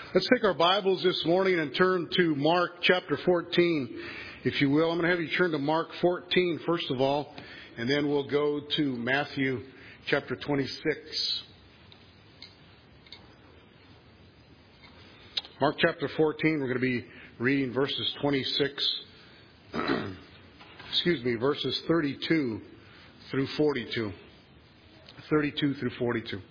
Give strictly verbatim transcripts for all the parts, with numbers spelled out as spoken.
Let's take our Bibles this morning and turn to Mark chapter fourteen, if you will. I'm going to have you turn to Mark fourteen first of all, and then we'll go to Matthew chapter twenty-six. Mark chapter fourteen, we're going to be reading verses twenty-six, excuse me, verses thirty-two through forty-two. thirty-two through forty-two.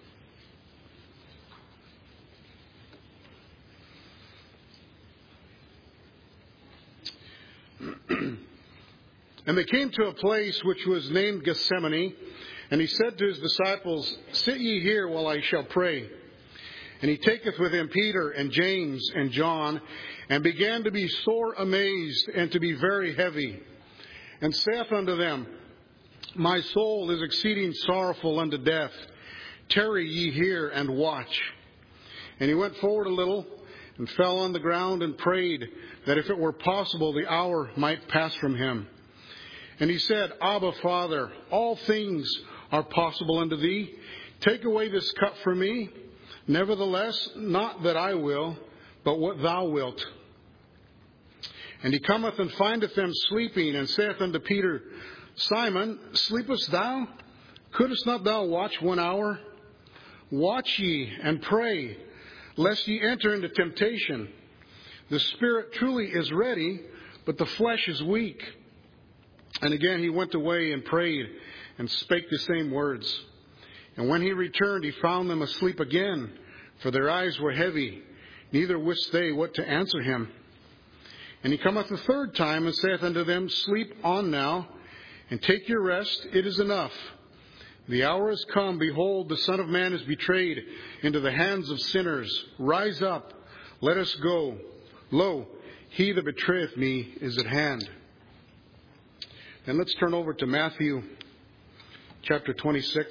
And they came to a place which was named Gethsemane, and he said to his disciples, Sit ye here while I shall pray. And he taketh with him Peter and James and John, and began to be sore amazed, and to be very heavy, and saith unto them, My soul is exceeding sorrowful unto death. Tarry ye here and watch. And he went forward a little, and fell on the ground, and prayed that if it were possible the hour might pass from him. And he said, Abba, Father, all things are possible unto thee. Take away this cup from me. Nevertheless, not that I will, but what thou wilt. And he cometh and findeth them sleeping, and saith unto Peter, Simon, sleepest thou? Couldest not thou watch one hour? Watch ye and pray, lest ye enter into temptation. The spirit truly is ready, but the flesh is weak. And again he went away and prayed, and spake the same words. And when he returned, he found them asleep again, for their eyes were heavy, neither wist they what to answer him. And he cometh the third time, and saith unto them, Sleep on now, and take your rest, it is enough. The hour is come, behold, the Son of Man is betrayed into the hands of sinners. Rise up, let us go. Lo, he that betrayeth me is at hand. And let's turn over to Matthew chapter twenty-six.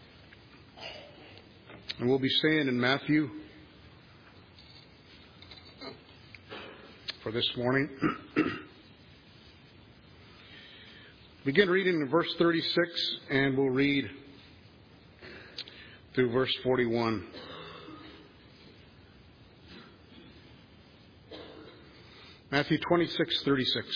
And we'll be staying in Matthew for this morning. Begin reading in verse thirty-six, and we'll read through verse forty-one. Matthew twenty-six, thirty-six.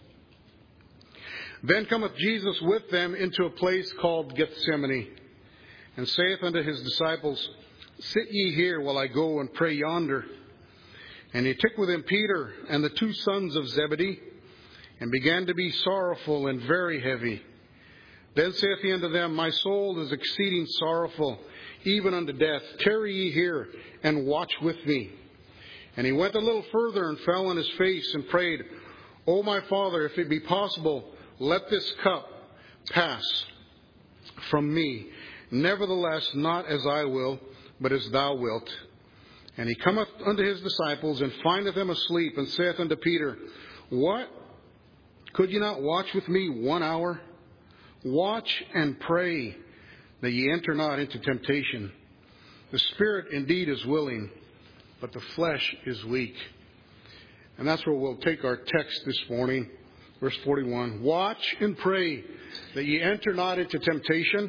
Then cometh Jesus with them into a place called Gethsemane, and saith unto his disciples, Sit ye here while I go and pray yonder. And he took with him Peter and the two sons of Zebedee, and began to be sorrowful and very heavy. Then saith he unto them, My soul is exceeding sorrowful, even unto death. Tarry ye here, and watch with me. And he went a little further, and fell on his face, and prayed, O my Father, if it be possible, let this cup pass from me. Nevertheless, not as I will, but as thou wilt. And he cometh unto his disciples, and findeth them asleep, and saith unto Peter, What? Could ye not watch with me one hour? Watch and pray, that ye enter not into temptation. The spirit indeed is willing, but the flesh is weak. And that's where we'll take our text this morning. Verse forty-one, Watch and pray, that ye enter not into temptation.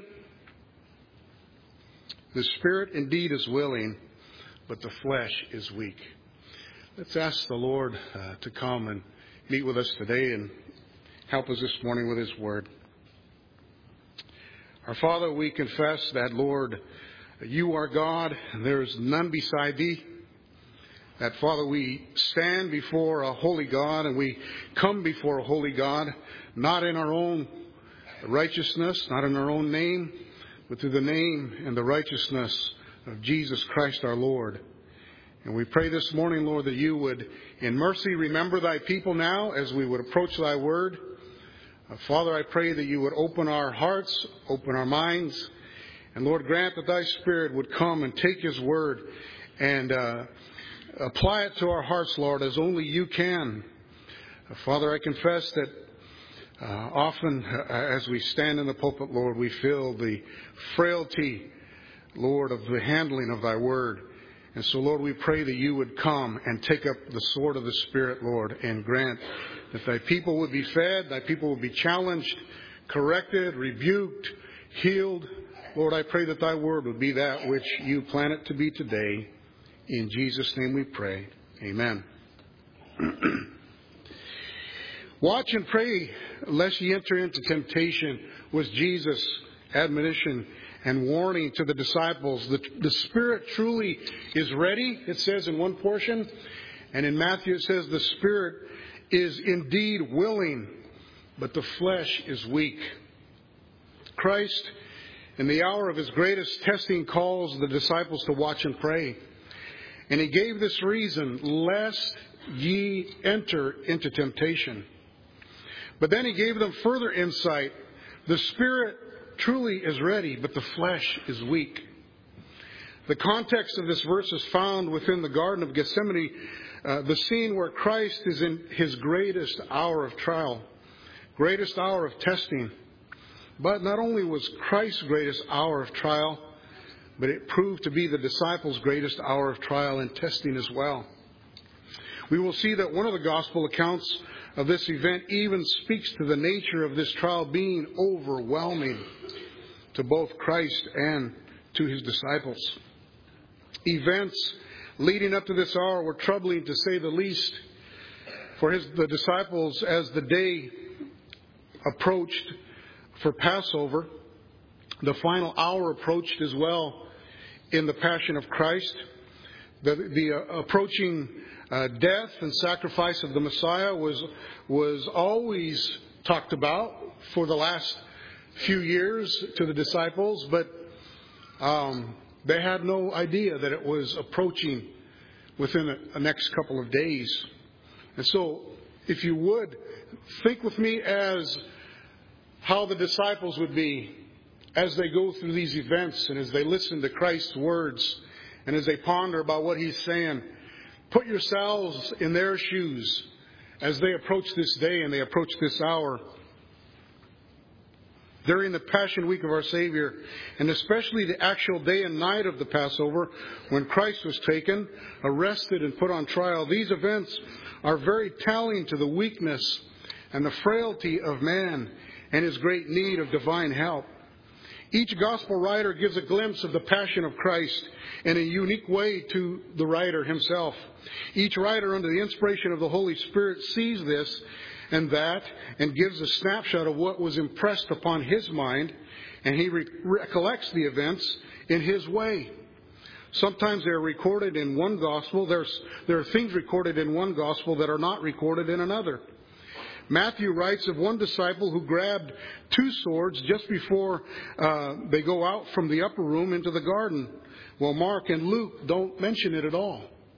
The spirit indeed is willing, but the flesh is weak. Let's ask the Lord uh, to come and meet with us today and help us this morning with his word. Our Father, we confess that, Lord, you are God, and there is none beside thee. That, Father, we stand before a holy God, and we come before a holy God, not in our own righteousness, not in our own name, but through the name and the righteousness of Jesus Christ our Lord. And we pray this morning, Lord, that you would in mercy remember thy people now as we would approach thy word. Uh, Father, I pray that you would open our hearts, open our minds, and Lord, grant that thy Spirit would come and take his word and uh, apply it to our hearts, Lord, as only you can. Uh, Father, I confess that uh, often uh, as we stand in the pulpit, Lord, we feel the frailty, Lord, of the handling of thy word. And so, Lord, we pray that you would come and take up the sword of the Spirit, Lord, and grant that thy people would be fed, thy people would be challenged, corrected, rebuked, healed. Lord, I pray that thy word would be that which you plan it to be today. In Jesus' name we pray. Amen. Watch and pray lest ye enter into temptation was Jesus' admonition and warning to the disciples. The, the Spirit truly is ready, it says in one portion. And in Matthew it says the Spirit is indeed willing, but the flesh is weak. Christ, in the hour of His greatest testing, calls the disciples to watch and pray. And He gave this reason, lest ye enter into temptation. But then He gave them further insight. The Spirit truly is ready, but the flesh is weak. The context of this verse is found within the Garden of Gethsemane, uh, the scene where Christ is in His greatest hour of trial, greatest hour of testing. But not only was Christ's greatest hour of trial, but it proved to be the disciples' greatest hour of trial and testing as well. We will see that one of the gospel accounts of this event even speaks to the nature of this trial being overwhelming to both Christ and to His disciples. Events leading up to this hour were troubling, to say the least, for his, the disciples as the day approached for Passover. The final hour approached as well in the Passion of Christ. The, the uh, approaching uh, death and sacrifice of the Messiah was was always talked about for the last few years to the disciples, but um, they had no idea that it was approaching within the, the next couple of days. And so, if you would, think with me as how the disciples would be as they go through these events and as they listen to Christ's words and as they ponder about what He's saying. Put yourselves in their shoes as they approach this day and they approach this hour. During the Passion Week of our Savior, and especially the actual day and night of the Passover, when Christ was taken, arrested, and put on trial, these events are very telling to the weakness and the frailty of man and his great need of divine help. Each gospel writer gives a glimpse of the passion of Christ in a unique way to the writer himself. Each writer, under the inspiration of the Holy Spirit, sees this and that and gives a snapshot of what was impressed upon his mind, and he re- recollects the events in his way. Sometimes they're recorded in one gospel. There's, there are things recorded in one gospel that are not recorded in another. Matthew writes of one disciple who grabbed two swords just before uh, they go out from the upper room into the garden. Well, Mark and Luke don't mention it at all.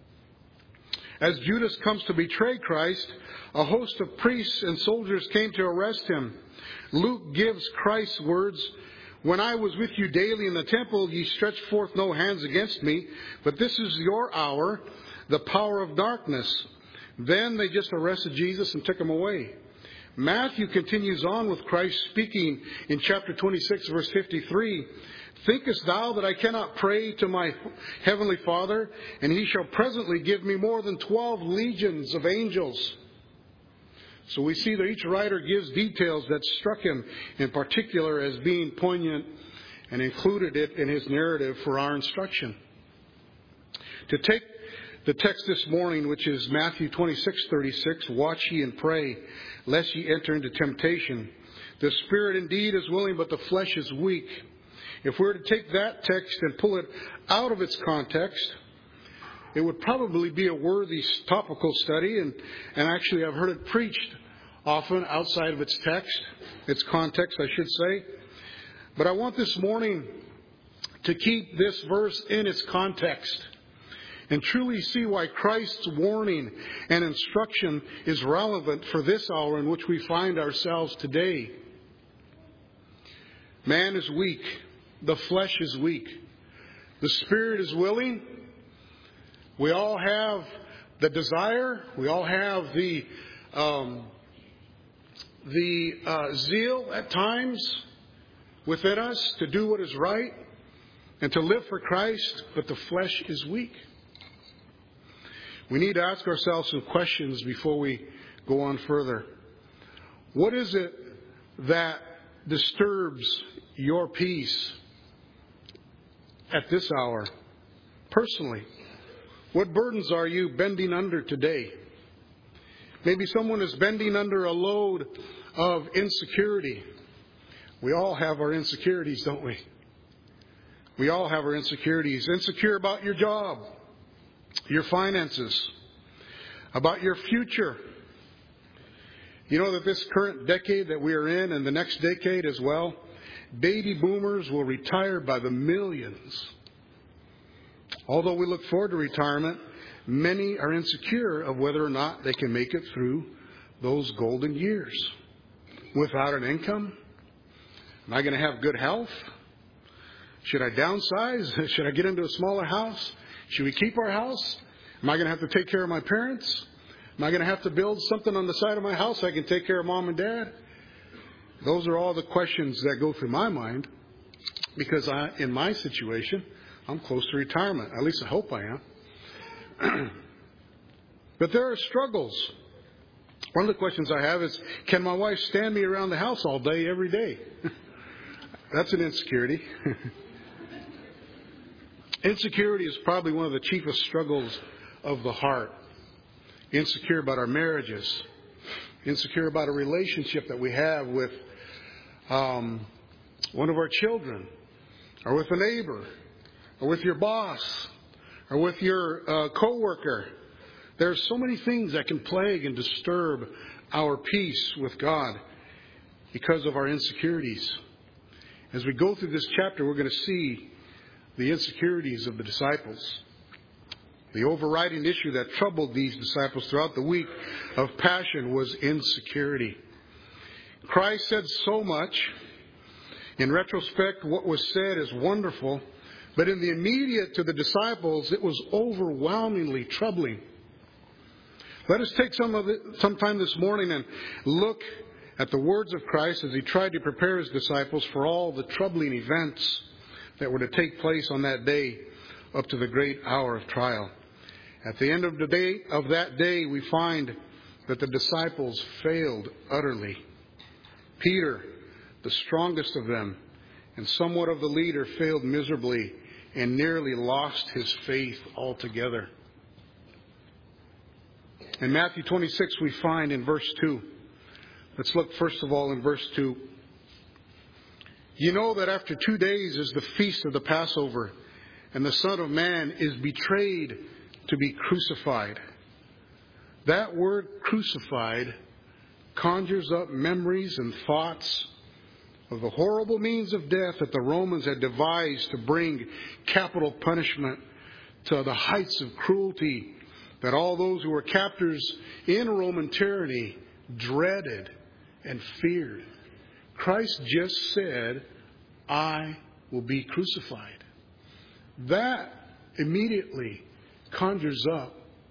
As Judas comes to betray Christ, a host of priests and soldiers came to arrest him. Luke gives Christ's words, "When I was with you daily in the temple, ye stretched forth no hands against me, but this is your hour, the power of darkness." Then they just arrested Jesus and took him away. Matthew continues on with Christ speaking in chapter twenty-six, verse fifty-three. "Thinkest thou that I cannot pray to my heavenly Father, and He shall presently give me more than twelve legions of angels?" So we see that each writer gives details that struck him in particular as being poignant and included it in his narrative for our instruction. To take the text this morning, which is Matthew twenty-six thirty-six, "Watch ye and pray, lest ye enter into temptation. The spirit indeed is willing, but the flesh is weak." If we were to take that text and pull it out of its context, it would probably be a worthy topical study, and, and actually I've heard it preached often outside of its text, its context, I should say. But I want this morning to keep this verse in its context and truly see why Christ's warning and instruction is relevant for this hour in which we find ourselves today. Man is weak. The flesh is weak. The spirit is willing. We all have the desire. We all have the um, the uh, zeal at times within us to do what is right and to live for Christ, but the flesh is weak. We need to ask ourselves some questions before we go on further. What is it that disturbs your peace at this hour, personally? What burdens are you bending under today? Maybe someone is bending under a load of insecurity. We all have our insecurities, don't we? We all have our insecurities. Insecure about your job, your finances, about your future. You know that this current decade that we are in, and the next decade as well, baby boomers will retire by the millions. Although we look forward to retirement, many are insecure of whether or not they can make it through those golden years. Without an income? Am I going to have good health? Should I downsize? Should I get into a smaller house? Should we keep our house? Am I going to have to take care of my parents? Am I going to have to build something on the side of my house so I can take care of mom and dad? Those are all the questions that go through my mind, because I, in my situation, I'm close to retirement. At least I hope I am. But there are struggles. One of the questions I have is, can my wife stand me around the house all day, every day? That's an insecurity. Insecurity is probably one of the chiefest struggles of the heart. Insecure about our marriages. Insecure about a relationship that we have with um, one of our children, or with a neighbor, or with your boss, or with your uh, coworker. There's so many things that can plague and disturb our peace with God because of our insecurities. As we go through this chapter, we're going to see the insecurities of the disciples. The overriding issue that troubled these disciples throughout the week of Passion was insecurity. Christ said so much. In retrospect, what was said is wonderful. But in the immediate to the disciples, it was overwhelmingly troubling. Let us take some of it, some time this morning and look at the words of Christ as he tried to prepare his disciples for all the troubling events that were to take place on that day up to the great hour of trial. At the end of the day of that day, we find that the disciples failed utterly. Peter, the strongest of them, and somewhat of the leader, failed miserably and nearly lost his faith altogether. In Matthew twenty-six, we find in verse two. Let's look first of all in verse two. You know that after two days is the feast of the Passover, and the Son of Man is betrayed to be crucified. That word crucified conjures up memories and thoughts of the horrible means of death that the Romans had devised to bring capital punishment to the heights of cruelty that all those who were captors in Roman tyranny dreaded and feared. Christ just said, I will be crucified. That immediately conjures up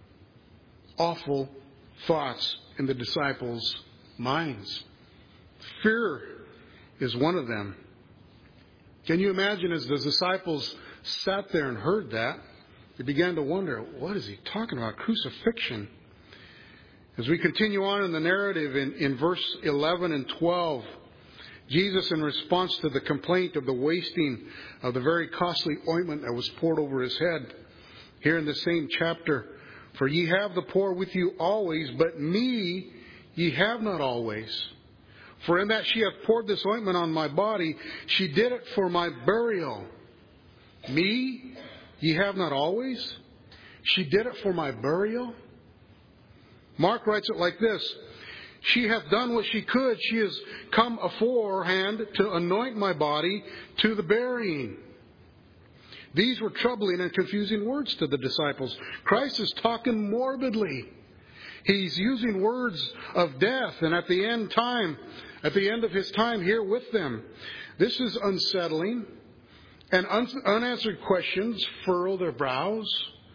awful thoughts in the disciples' minds. Fear is one of them. Can you imagine as the disciples sat there and heard that, they began to wonder, what is he talking about? Crucifixion. As we continue on in the narrative in, in verse eleven and twelve, Jesus, in response to the complaint of the wasting of the very costly ointment that was poured over his head, here in the same chapter, for ye have the poor with you always, but me ye have not always. For in that she hath poured this ointment on my body, she did it for my burial. Me ye have not always? She did it for my burial? Mark writes it like this. She hath done what she could. She has come aforehand to anoint my body to the burying. These were troubling and confusing words to the disciples. Christ is talking morbidly. He's using words of death, and at the end time, at the end of his time here with them, this is unsettling, and un- unanswered questions furrow their brows.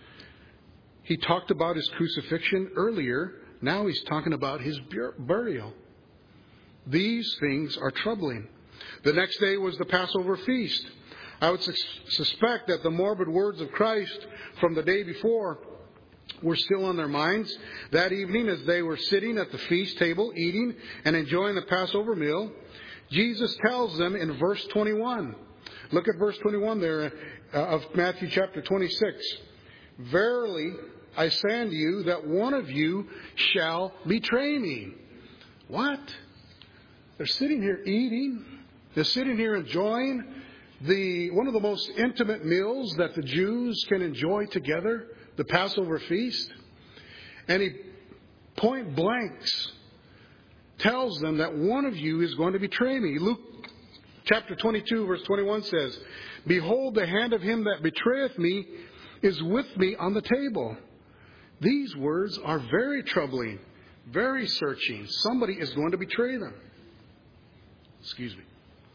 He talked about his crucifixion earlier. Now he's talking about his burial. These things are troubling. The next day was the Passover feast. I would suspect that the morbid words of Christ from the day before were still on their minds. That evening, as they were sitting at the feast table, eating and enjoying the Passover meal, Jesus tells them in verse twenty-one. Look at verse twenty-one there uh, of Matthew chapter twenty-six. Verily, I say unto you that one of you shall betray me. What? They're sitting here eating. They're sitting here enjoying the one of the most intimate meals that the Jews can enjoy together, the Passover feast. And he point blanks tells them that one of you is going to betray me. Luke chapter twenty-two, verse twenty-one says, Behold, the hand of him that betrayeth me is with me on the table. These words are very troubling, very searching. Somebody is going to betray them. Excuse me.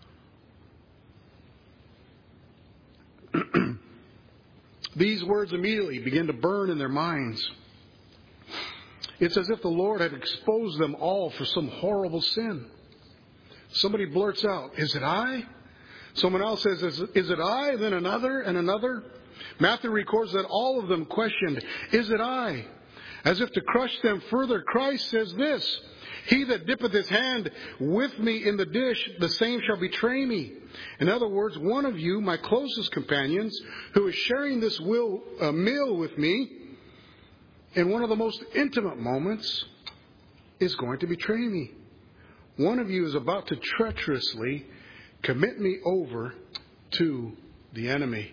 These words immediately begin to burn in their minds. It's as if the Lord had exposed them all for some horrible sin. Somebody blurts out, Is it I? Someone else says, Is it, is it I? And then another and another. Matthew records that all of them questioned, Is it I? As if to crush them further, Christ says this, He that dippeth his hand with me in the dish, the same shall betray me. In other words, one of you, my closest companions, who is sharing this will, uh, meal with me, in one of the most intimate moments, is going to betray me. One of you is about to treacherously commit me over to the enemy.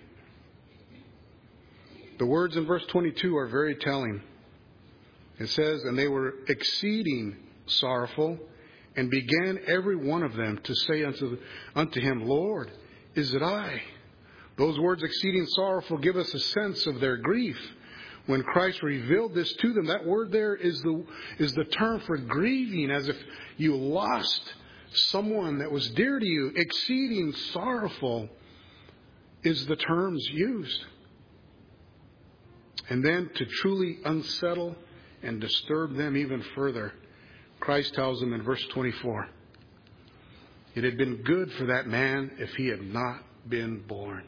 The words in verse twenty-two are very telling. It says, And they were exceeding sorrowful, and began every one of them to say unto, unto him, Lord, is it I? Those words, exceeding sorrowful, give us a sense of their grief. When Christ revealed this to them, that word there is the, is the term for grieving, as if you lost someone that was dear to you. Exceeding sorrowful is the terms used. And then to truly unsettle and disturb them even further, Christ tells them in verse twenty-four, It had been good for that man if he had not been born.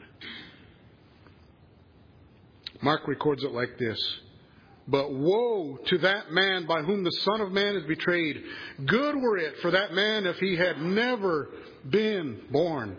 Mark records it like this, But woe to that man by whom the Son of Man is betrayed. Good were it for that man if he had never been born.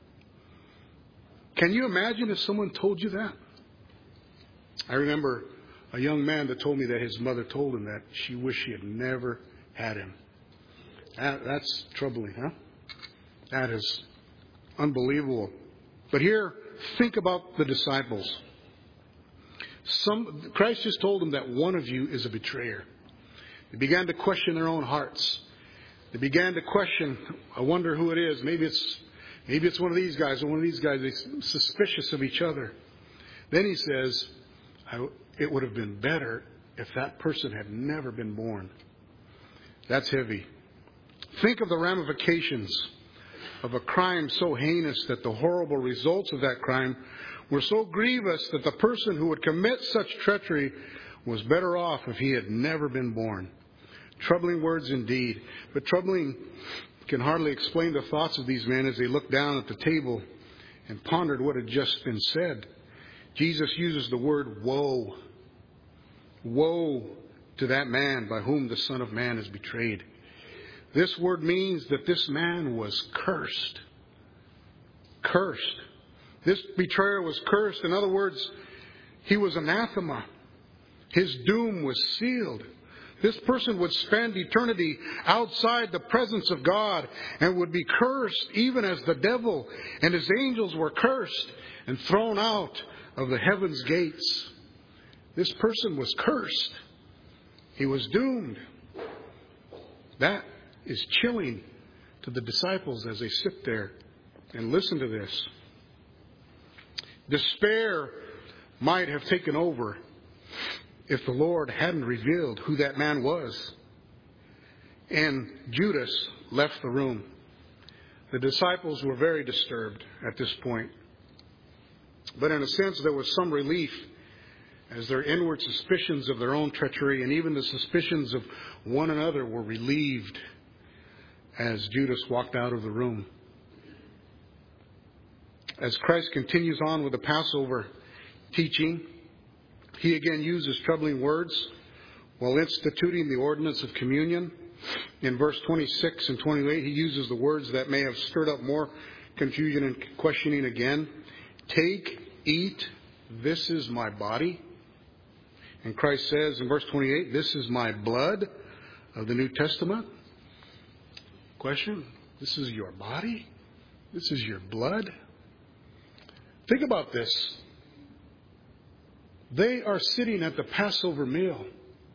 Can you imagine if someone told you that? I remember a young man that told me that his mother told him that she wished she had never had him. That, that's troubling, huh? That is unbelievable. But here, think about the disciples. Some, Christ just told them that one of you is a betrayer. They began to question their own hearts. They began to question, I wonder who it is. Maybe it's, maybe it's one of these guys or one of these guys. They're suspicious of each other. Then he says, I, it would have been better if that person had never been born. That's heavy. Think of the ramifications of a crime so heinous that the horrible results of that crime were so grievous that the person who would commit such treachery was better off if he had never been born. Troubling words indeed, but troubling can hardly explain the thoughts of these men as they looked down at the table and pondered what had just been said. Jesus uses the word woe. Woe to that man by whom the Son of Man is betrayed. This word means that this man was cursed. Cursed. This betrayer was cursed. In other words, he was anathema. His doom was sealed. This person would spend eternity outside the presence of God and would be cursed even as the devil and his angels were cursed and thrown out of the heavens gates. This person was cursed. He was doomed. That is chilling to the disciples as they sit there and listen to this. Despair might have taken over if the Lord hadn't revealed who that man was. And Judas left the room. The disciples were very disturbed at this point. But in a sense, there was some relief as their inward suspicions of their own treachery and even the suspicions of one another were relieved as Judas walked out of the room. As Christ continues on with the Passover teaching, he again uses troubling words while instituting the ordinance of communion. In verse twenty-six and twenty-eight, he uses the words that may have stirred up more confusion and questioning again. Take, eat, this is my body. And Christ says in verse twenty-eight, this is my blood of the New Testament. Question, this is your body? This is your blood? Think about this. They are sitting at the Passover meal,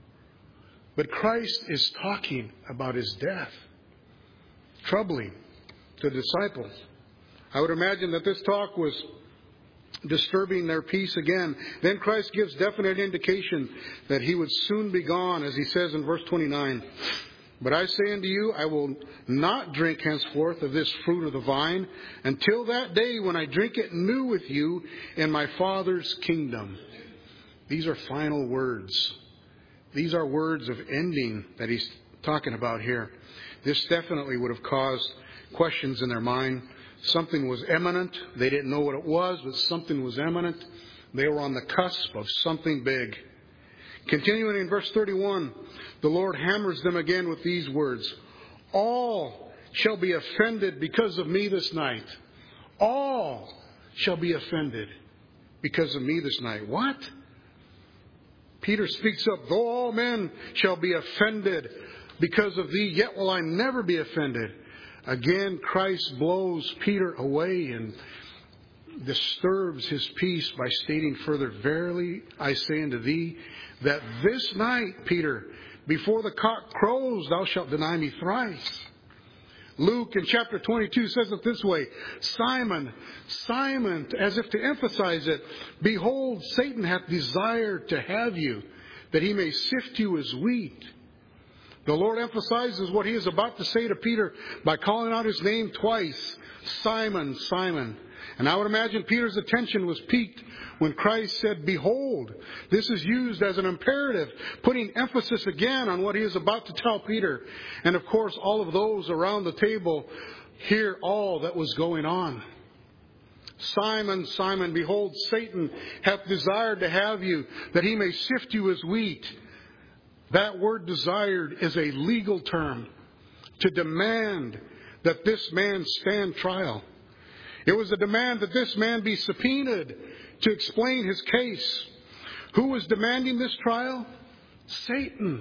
but Christ is talking about his death. Troubling to the disciples. I would imagine that this talk was disturbing their peace again. Then Christ gives definite indication that he would soon be gone, as he says in verse twenty-nine. But I say unto you, I will not drink henceforth of this fruit of the vine until that day when I drink it new with you in my Father's kingdom. These are final words. These are words of ending that he's talking about here. This definitely would have caused questions in their mind. Something was imminent. They didn't know what it was, but something was imminent. They were on the cusp of something big. Continuing in verse thirty-one, the Lord hammers them again with these words. All shall be offended because of me this night. All shall be offended because of me this night. What? Peter speaks up, though all men shall be offended because of thee, yet will I never be offended. Again, Christ blows Peter away and disturbs his peace by stating further, verily I say unto thee, that this night, Peter, before the cock crows, thou shalt deny me thrice. Luke in chapter twenty-two says it this way, Simon, Simon, as if to emphasize it, behold, Satan hath desired to have you, that he may sift you as wheat. The Lord emphasizes what he is about to say to Peter by calling out his name twice, Simon, Simon. And I would imagine Peter's attention was piqued when Christ said, behold. This is used as an imperative, putting emphasis again on what he is about to tell Peter. And of course, all of those around the table hear all that was going on. Simon, Simon, behold, Satan hath desired to have you, that he may sift you as wheat. That word desired is a legal term to demand that this man stand trial. It was a demand that this man be subpoenaed to explain his case. Who was demanding this trial? Satan.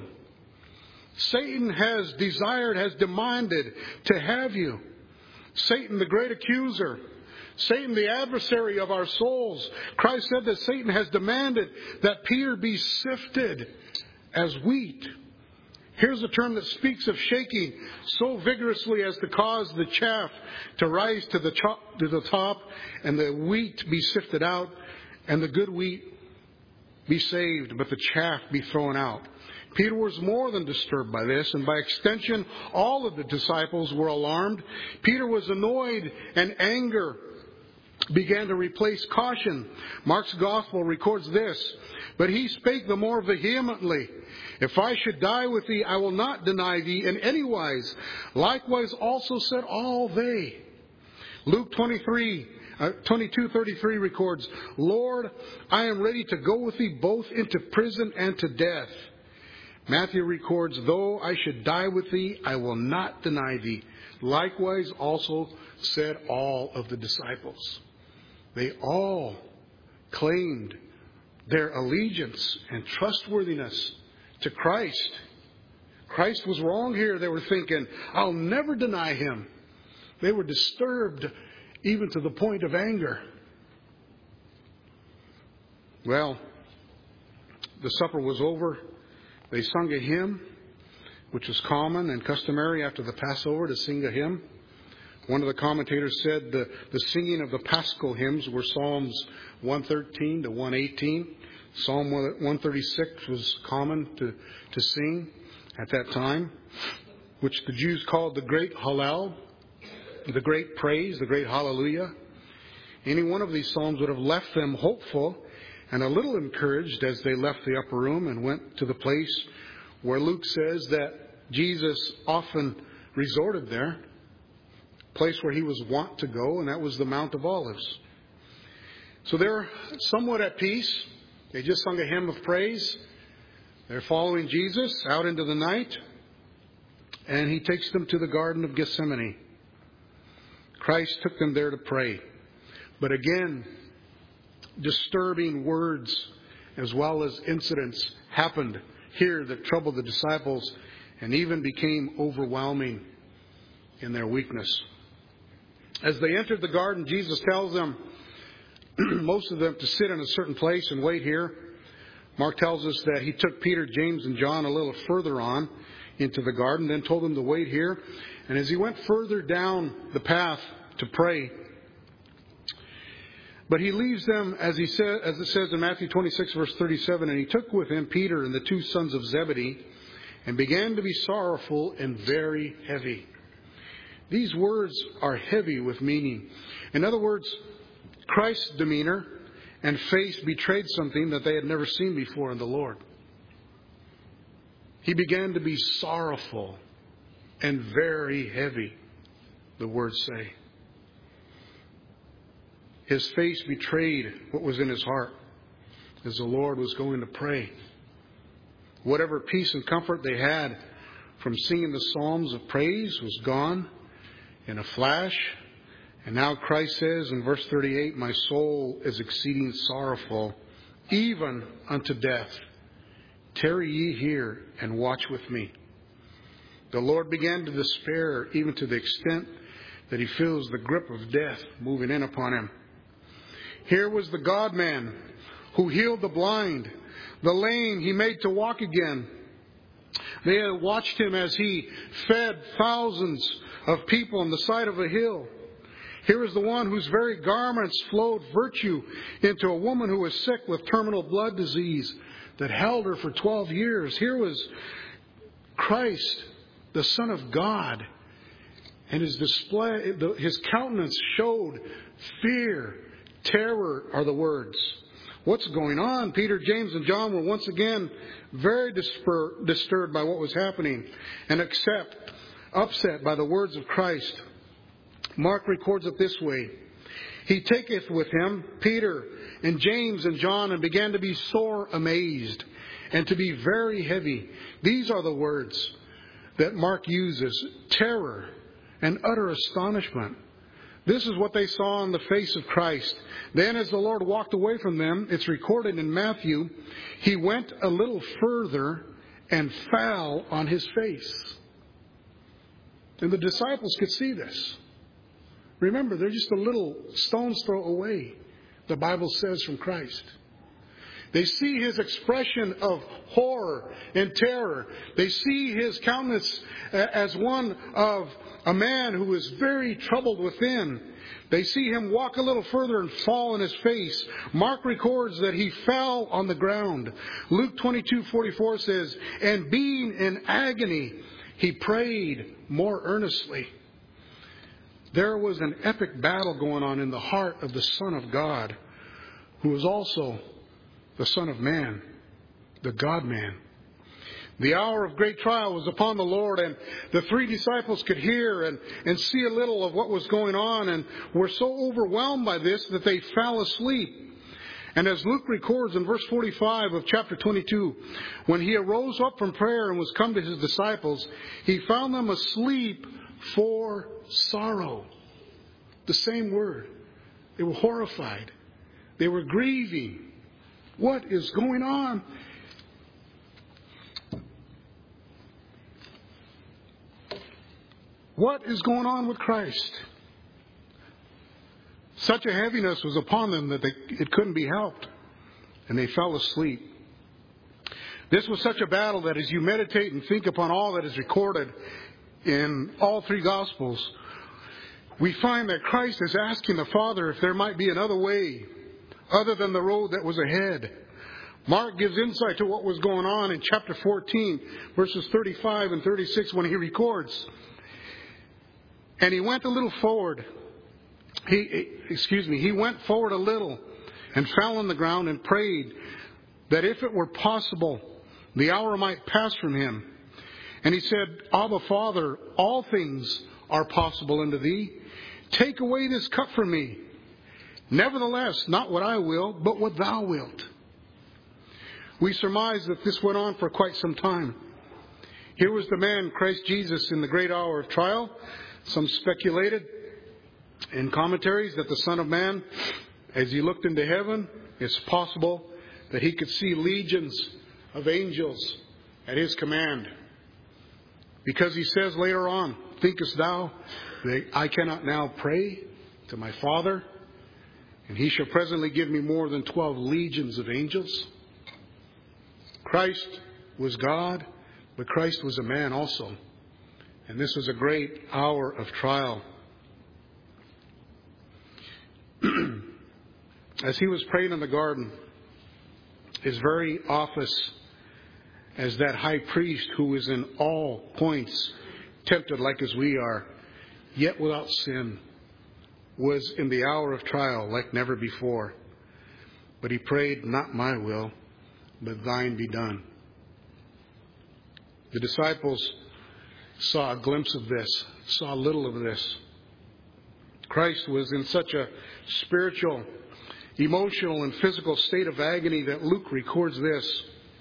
Satan has desired, has demanded to have you. Satan, the great accuser. Satan, the adversary of our souls. Christ said that Satan has demanded that Peter be sifted as wheat. Here's a term that speaks of shaking so vigorously as to cause the chaff to rise to the, chop, to the top and the wheat be sifted out and the good wheat be saved, but the chaff be thrown out. Peter was more than disturbed by this, and by extension, all of the disciples were alarmed. Peter was annoyed, and anger began to replace caution. Mark's gospel records this, but he spake the more vehemently, if I should die with thee, I will not deny thee in any wise. Likewise also said all they. Luke twenty-three, uh, twenty-two thirty-three records, Lord, I am ready to go with thee both into prison and to death. Matthew records, though I should die with thee, I will not deny thee. Likewise also said all of the disciples. They all claimed their allegiance and trustworthiness to Christ. Christ was wrong here. They were thinking, I'll never deny him. They were disturbed even to the point of anger. Well, the supper was over. They sung a hymn, which was common and customary after the Passover to sing a hymn. One of the commentators said the, the singing of the Paschal hymns were Psalms one thirteen to one eighteen. Psalm one thirty-six was common to, to sing at that time, which the Jews called the great Hallel, the great praise, the great hallelujah. Any one of these psalms would have left them hopeful and a little encouraged as they left the upper room and went to the place where Luke says that Jesus often resorted there, a place where he was wont to go, and that was the Mount of Olives. So they're somewhat at peace. They just sung a hymn of praise. They're following Jesus out into the night, and he takes them to the Garden of Gethsemane. Christ took them there to pray. But again, disturbing words as well as incidents happened here that troubled the disciples and even became overwhelming in their weakness. As they entered the garden, Jesus tells them, most of them, to sit in a certain place and wait here. Mark tells us that he took Peter, James, and John a little further on into the garden, then told them to wait here. And as he went further down the path to pray, but he leaves them, as he said, as it says in Matthew twenty-six, verse thirty-seven, and he took with him Peter and the two sons of Zebedee, and began to be sorrowful and very heavy. These words are heavy with meaning. In other words, Christ's demeanor and face betrayed something that they had never seen before in the Lord. He began to be sorrowful and very heavy, the words say. His face betrayed what was in his heart as the Lord was going to pray. Whatever peace and comfort they had from singing the psalms of praise was gone in a flash. And now Christ says in verse thirty-eight, my soul is exceeding sorrowful, even unto death. Tarry ye here and watch with me. The Lord began to despair, even to the extent that he feels the grip of death moving in upon him. Here was the God-man who healed the blind, the lame he made to walk again. They had watched him as he fed thousands of people on the side of a hill. Here is the one whose very garments flowed virtue into a woman who was sick with terminal blood disease that held her for twelve years. Here was Christ, the Son of God, and his display, his countenance showed fear, terror are the words. What's going on? Peter, James, and John were once again very disper- disturbed by what was happening and except upset by the words of Christ. Mark records it this way. He taketh with him Peter and James and John and began to be sore amazed and to be very heavy. These are the words that Mark uses. Terror and utter astonishment. This is what they saw on the face of Christ. Then as the Lord walked away from them, it's recorded in Matthew, he went a little further and fell on his face. And the disciples could see this. Remember, they're just a little stone's throw away, the Bible says, from Christ. They see his expression of horror and terror. They see his countenance as one of a man who is very troubled within. They see him walk a little further and fall on his face. Mark records that he fell on the ground. Luke twenty-two forty-four says, and being in agony, he prayed more earnestly. There was an epic battle going on in the heart of the Son of God, who was also the Son of Man, the God-man. The hour of great trial was upon the Lord, and the three disciples could hear and, and see a little of what was going on, and were so overwhelmed by this that they fell asleep. And as Luke records in verse forty-five of chapter twenty-two, when he arose up from prayer and was come to his disciples, he found them asleep for sorrow. The same word. They were horrified. They were grieving. What is going on? What is going on with Christ? Such a heaviness was upon them that they, it couldn't be helped. And they fell asleep. This was such a battle that as you meditate and think upon all that is recorded in all three Gospels, we find that Christ is asking the Father if there might be another way other than the road that was ahead. Mark gives insight to what was going on in chapter fourteen, verses thirty-five and thirty-six, when he records, and he went a little forward. He, excuse me, he went forward a little and fell on the ground and prayed that if it were possible, the hour might pass from him. And he said, Abba, Father, all things are possible unto thee. Take away this cup from me. Nevertheless, not what I will, but what thou wilt. We surmise that this went on for quite some time. Here was the man, Christ Jesus, in the great hour of trial. Some speculated in commentaries that the Son of Man, as he looked into heaven, it's possible that he could see legions of angels at his command. Because he says later on, thinkest thou that I cannot now pray to my Father, and he shall presently give me more than twelve legions of angels? Christ was God, but Christ was a man also. And this was a great hour of trial. As he was praying in the garden, his very office as that high priest who is in all points tempted like as we are, yet without sin, was in the hour of trial like never before. But he prayed, not my will, but thine be done. The disciples saw a glimpse of this, saw a little of this. Christ was in such a spiritual, emotional, and physical state of agony that Luke records this.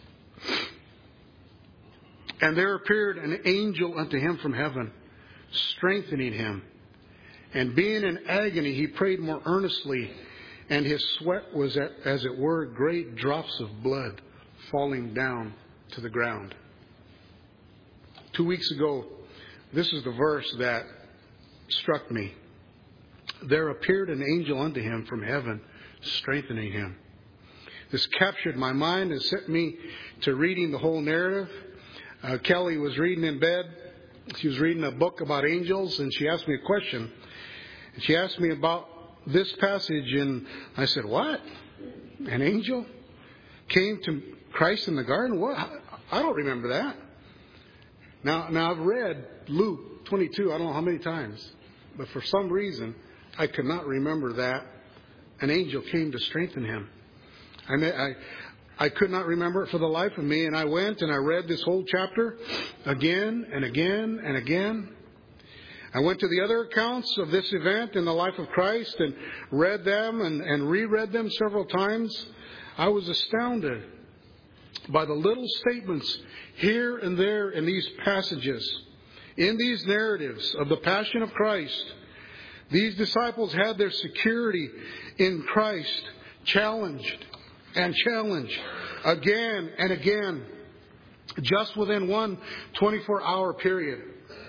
And there appeared an angel unto him from heaven, strengthening him. And being in agony, he prayed more earnestly, and his sweat was, as it were, great drops of blood falling down to the ground. Two weeks ago, this is the verse that struck me. There appeared an angel unto him from heaven, strengthening him. This captured my mind and set me to reading the whole narrative. Uh, Kelly was reading in bed. She was reading a book about angels, and she asked me a question. And she asked me about this passage, and I said, what? An angel came to Christ in the garden? What? I don't remember that. Now, now I've read Luke twenty-two, I don't know how many times, but for some reason, I could not remember that an angel came to strengthen him. I mean, I, I could not remember it for the life of me, and I went and I read this whole chapter again and again and again. I went to the other accounts of this event in the life of Christ and read them and, and reread them several times. I was astounded by the little statements here and there in these passages, in these narratives of the Passion of Christ. These disciples had their security in Christ challenged and challenged again and again, just within one twenty-four hour period.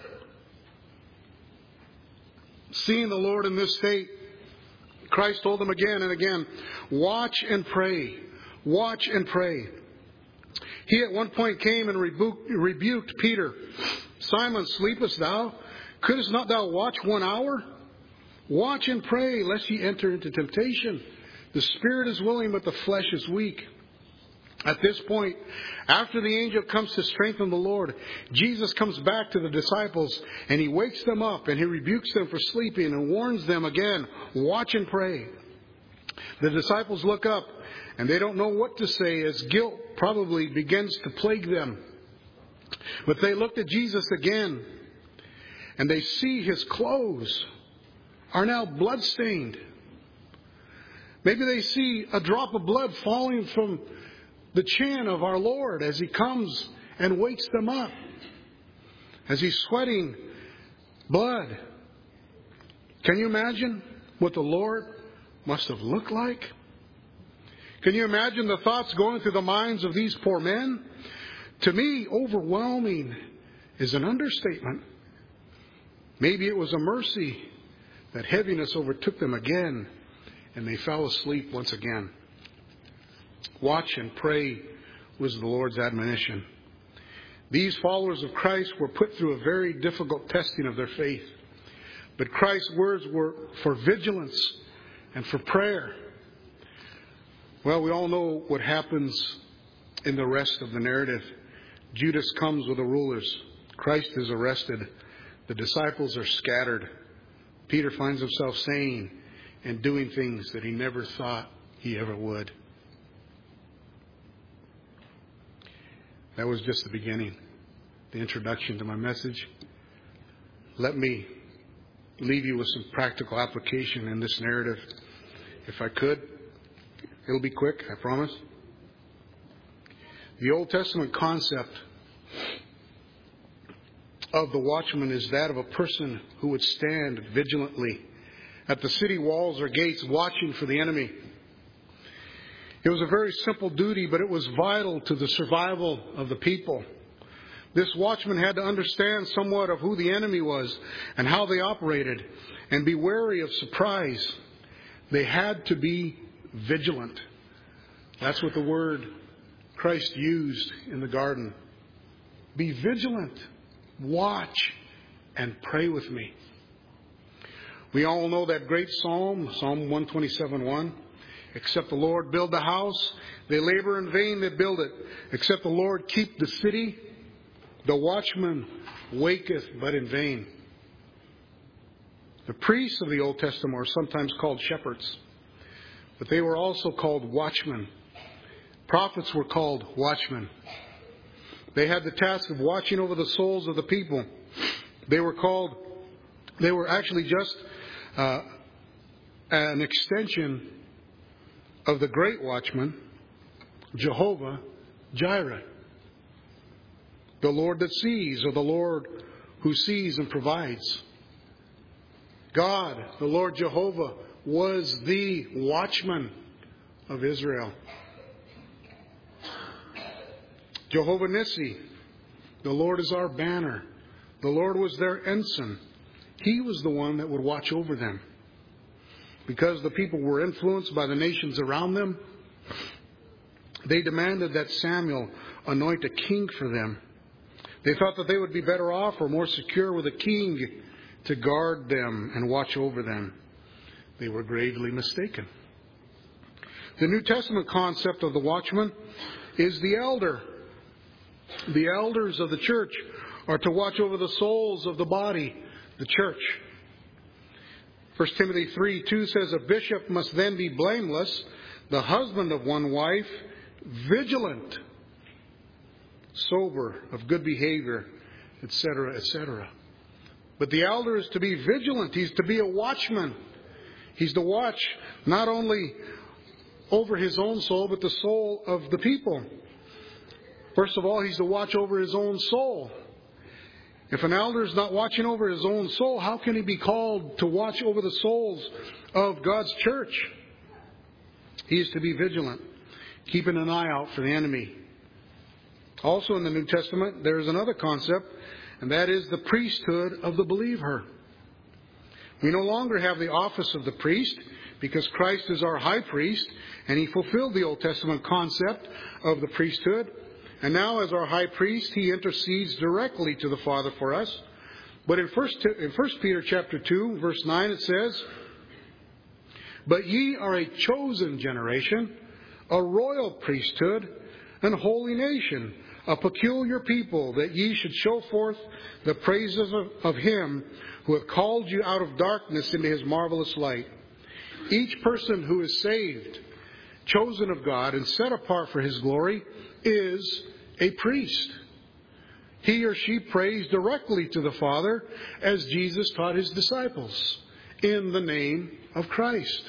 Seeing the Lord in this state, Christ told them again and again, watch and pray, watch and pray. He at one point came and rebuked, rebuked Peter. Simon, sleepest thou? Couldst not thou watch one hour? Watch and pray, lest ye enter into temptation. The spirit is willing, but the flesh is weak. At this point, after the angel comes to strengthen the Lord, Jesus comes back to the disciples and he wakes them up and he rebukes them for sleeping and warns them again, watch and pray. The disciples look up and they don't know what to say as guilt probably begins to plague them. But they looked at Jesus again and they see his clothes are now bloodstained. Maybe they see a drop of blood falling from the chin of our Lord as he comes and wakes them up, as he's sweating blood. Can you imagine what the Lord must have looked like? Can you imagine the thoughts going through the minds of these poor men? To me, overwhelming is an understatement. Maybe it was a mercy that heaviness overtook them again and they fell asleep once again. Watch and pray was the Lord's admonition. These followers of Christ were put through a very difficult testing of their faith. But Christ's words were for vigilance and for prayer. Well, we all know what happens in the rest of the narrative. Judas comes with the rulers. Christ is arrested. The disciples are scattered. Peter finds himself saying and doing things that he never thought he ever would. That was just the beginning, the introduction to my message. Let me leave you with some practical application in this narrative. If I could, it'll be quick, I promise. The Old Testament concept of the watchman is that of a person who would stand vigilantly at the city walls or gates watching for the enemy. It was a very simple duty, but it was vital to the survival of the people. This watchman had to understand somewhat of who the enemy was and how they operated, and be wary of surprise. They had to be vigilant. That's what the word Christ used in the garden. Be vigilant, watch, and pray with me. We all know that great psalm, Psalm one twenty-seven one. Except the Lord build the house, they labor in vain that build it. Except the Lord keep the city, the watchman waketh but in vain. The priests of the Old Testament are sometimes called shepherds, but they were also called watchmen. Prophets were called watchmen. They had the task of watching over the souls of the people. They were called, they were actually just uh, an extension of the great watchman, Jehovah Jireh. The Lord that sees, or the Lord who sees and provides. God, the Lord Jehovah, was the watchman of Israel. Jehovah Nissi, the Lord is our banner. The Lord was their ensign. He was the one that would watch over them. Because the people were influenced by the nations around them, they demanded that Samuel anoint a king for them. They thought that they would be better off or more secure with a king to guard them and watch over them. They were gravely mistaken. The New Testament concept of the watchman is the elder. The elders of the church are to watch over the souls of the body, the church. First Timothy three two says, a bishop must then be blameless, the husband of one wife, vigilant, sober, of good behavior, et cetera, et cetera. But the elder is to be vigilant. He's to be a watchman. He's to watch not only over his own soul, but the soul of the people. First of all, he's to watch over his own soul. If an elder is not watching over his own soul, how can he be called to watch over the souls of God's church? He is to be vigilant, keeping an eye out for the enemy. Also in the New Testament, there is another concept, and that is the priesthood of the believer. We no longer have the office of the priest because Christ is our high priest, and he fulfilled the Old Testament concept of the priesthood. And now as our high priest, he intercedes directly to the Father for us. But in First in First Peter chapter two, verse nine, it says, but ye are a chosen generation, a royal priesthood, an holy nation, a peculiar people, that ye should show forth the praises of, of him who hath called you out of darkness into his marvelous light. Each person who is saved, chosen of God, and set apart for his glory, is a priest. He or she prays directly to the Father as Jesus taught his disciples in the name of Christ.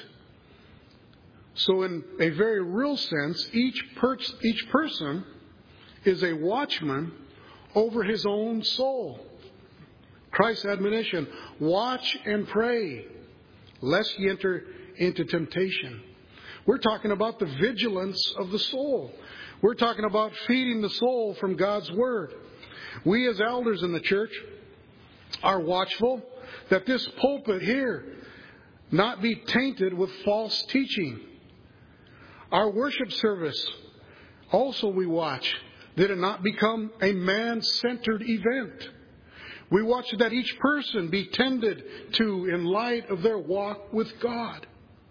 So in a very real sense, each, per- each person is a watchman over his own soul. Christ's admonition, watch and pray, lest ye enter into temptation. We're talking about the vigilance of the soul. We're talking about feeding the soul from God's Word. We as elders in the church are watchful that this pulpit here not be tainted with false teaching. Our worship service, also we watch that it not become a man-centered event. We watch that each person be tended to in light of their walk with God.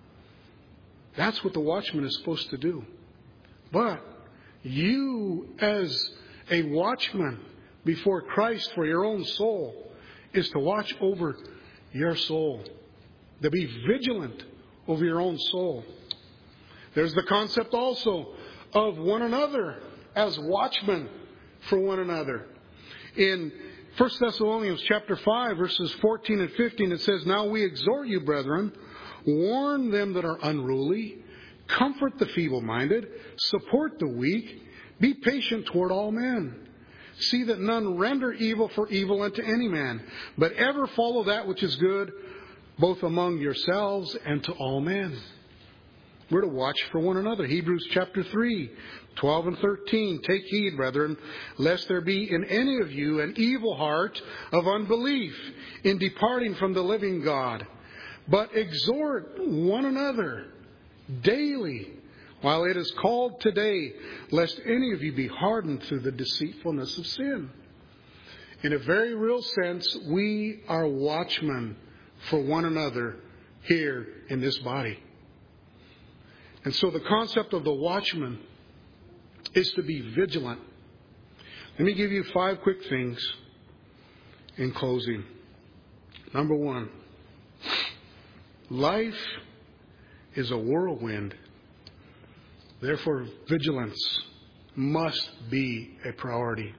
That's what the watchman is supposed to do. But you as a watchman before Christ for your own soul is to watch over your soul. To be vigilant over your own soul. There's the concept also of one another as watchmen for one another. In First Thessalonians chapter five, verses fourteen and fifteen, it says, now we exhort you, brethren, warn them that are unruly, comfort the feeble-minded, support the weak, be patient toward all men. See that none render evil for evil unto any man, but ever follow that which is good, both among yourselves and to all men. We're to watch for one another. Hebrews chapter three, twelve and thirteen. Take heed, brethren, lest there be in any of you an evil heart of unbelief in departing from the living God. But exhort one another daily, while it is called today, lest any of you be hardened through the deceitfulness of sin. In a very real sense, we are watchmen for one another here in this body. And so the concept of the watchman is to be vigilant. Let me give you five quick things in closing. Number one, life is a whirlwind. Therefore, vigilance must be a priority.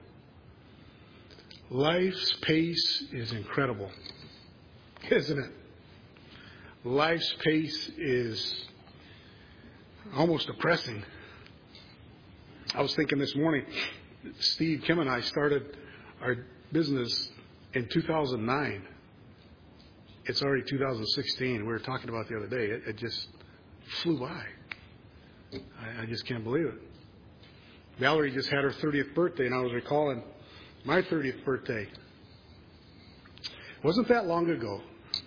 Life's pace is incredible, isn't it? Life's pace is almost depressing. I was thinking this morning, Steve, Kim, and I started our business in two thousand nine. It's already two thousand sixteen. We were talking about it the other day. It, it just flew by. I, I just can't believe it. Valerie just had her thirtieth birthday, and I was recalling my thirtieth birthday. Wasn't that long ago.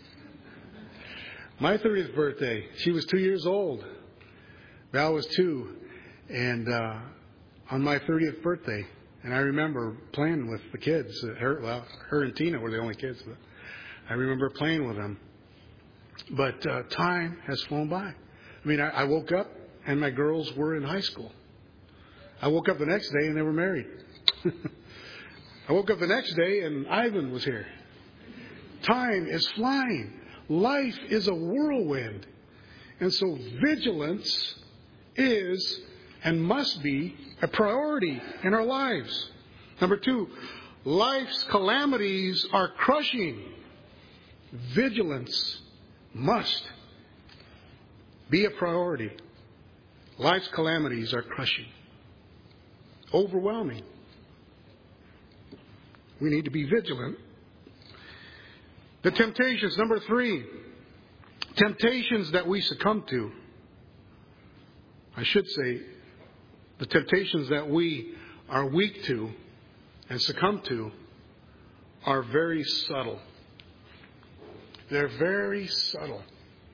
My thirtieth birthday, she was two years old. Val was two. And uh, on my thirtieth birthday, and I remember playing with the kids. Her, well, her and Tina were the only kids. But I remember playing with them. But uh, time has flown by. I mean, I, I woke up and my girls were in high school. I woke up the next day and they were married. I woke up the next day and Ivan was here. Time is flying. Life is a whirlwind. And so vigilance is and must be a priority in our lives. Number two, life's calamities are crushing. Vigilance must be a priority. Life's calamities are crushing, overwhelming. We need to be vigilant. The temptations, number three, temptations that we succumb to. I should say, the temptations that we are weak to and succumb to are very subtle. They're very subtle.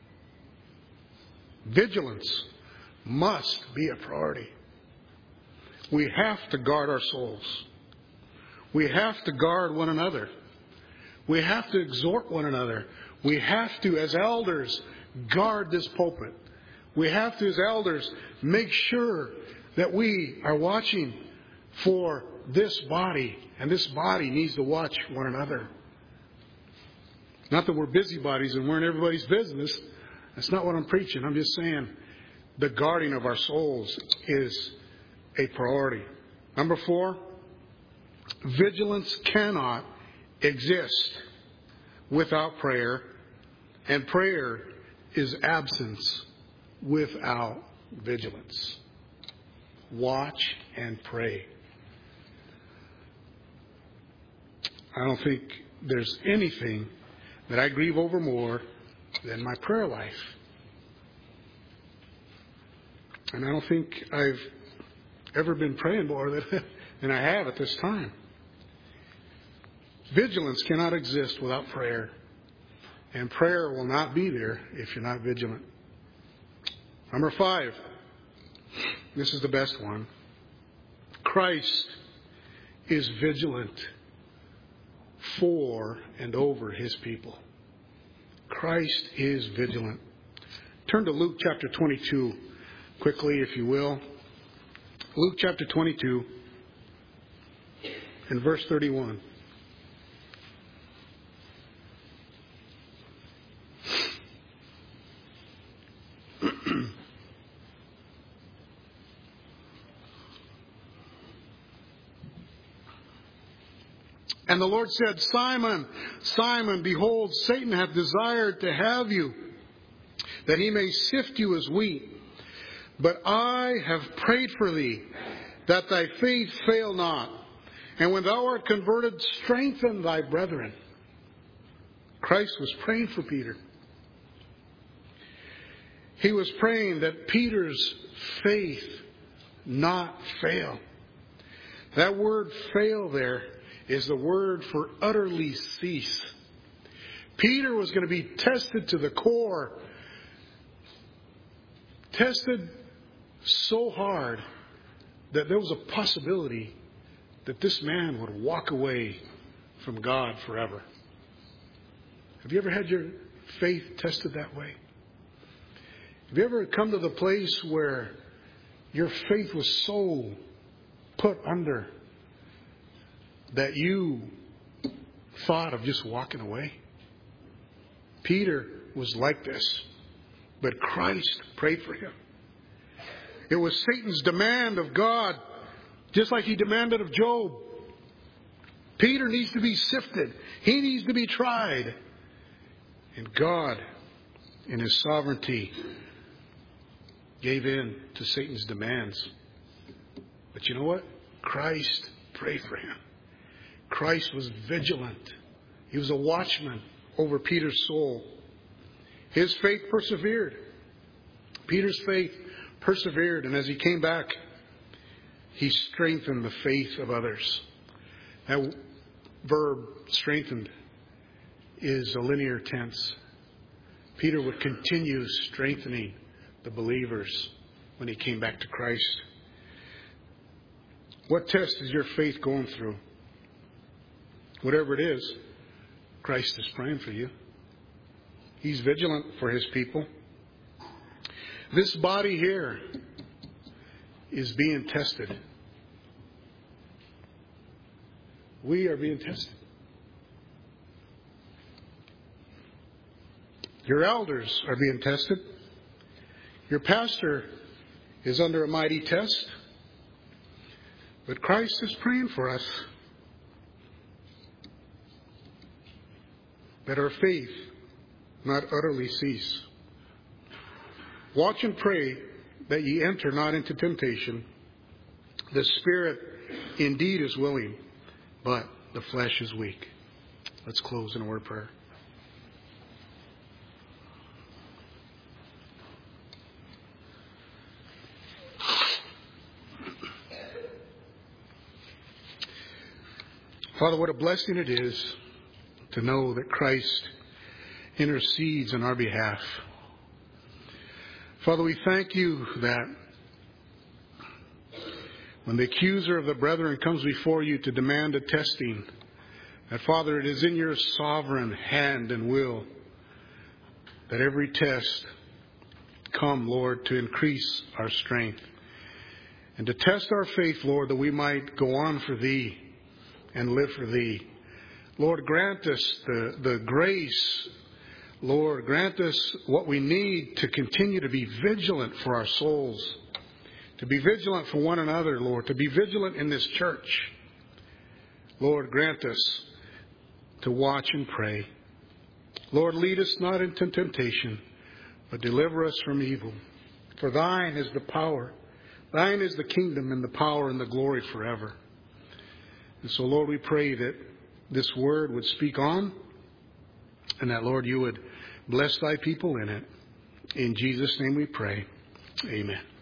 Vigilance must be a priority. We have to guard our souls. We have to guard one another. We have to exhort one another. We have to, as elders, guard this pulpit. We have to, as elders, make sure that we are watching for this body. And this body needs to watch one another. Not that we're busybodies and we're in everybody's business. That's not what I'm preaching. I'm just saying the guarding of our souls is a priority. Number four, vigilance cannot exist without prayer, and prayer is absence without vigilance. Watch and pray. I don't think there's anything that I grieve over more than my prayer life. And I don't think I've ever been praying more than, than I have at this time. Vigilance cannot exist without prayer. And prayer will not be there if you're not vigilant. Number five. This is the best one. Christ is vigilant for and over His people. Christ is vigilant. Turn to Luke chapter twenty-two quickly, if you will. Luke chapter twenty-two and verse thirty-one. And the Lord said, Simon, Simon, behold, Satan hath desired to have you, that he may sift you as wheat. But I have prayed for thee, that thy faith fail not. And when thou art converted, strengthen thy brethren. Christ was praying for Peter. he was praying that Peter's faith not fail. That word fail there is the word for utterly cease. Peter was going to be tested to the core. Tested so hard that there was a possibility that this man would walk away from God forever. Have you ever had your faith tested that way? Have you ever come to the place where your faith was so put under that you thought of just walking away? Peter was like this, but Christ prayed for him. It was Satan's demand of God, just like he demanded of Job. Peter needs to be sifted. He needs to be tried. And God, in his sovereignty, gave in to Satan's demands. But you know what? Christ prayed for him. Christ was vigilant. He was a watchman over Peter's soul. His faith persevered. Peter's faith persevered, and as he came back, he strengthened the faith of others. That verb, strengthened, is a linear tense. Peter would continue strengthening the believers when he came back to Christ. What test is your faith going through? Whatever it is, Christ is praying for you. He's vigilant for his people. This body here is being tested. We are being tested. Your elders are being tested. Your pastor is under a mighty test. But Christ is praying for us that our faith not utterly cease. Watch and pray that ye enter not into temptation. The spirit indeed is willing, but the flesh is weak. Let's close in a word of prayer. Father, what a blessing it is to know that Christ intercedes on our behalf. Father, we thank you that when the accuser of the brethren comes before you to demand a testing, that, Father, it is in your sovereign hand and will that every test come, Lord, to increase our strength and to test our faith, Lord, that we might go on for Thee and live for Thee. Lord, grant us the, the grace. Lord, grant us what we need to continue to be vigilant for our souls, to be vigilant for one another, Lord, to be vigilant in this church. Lord, grant us to watch and pray. Lord, lead us not into temptation, but deliver us from evil. For Thine is the power, Thine is the kingdom and the power and the glory forever. And so, Lord, we pray that this word would speak on, and that, Lord, you would bless Thy people in it. In Jesus' name we pray. Amen.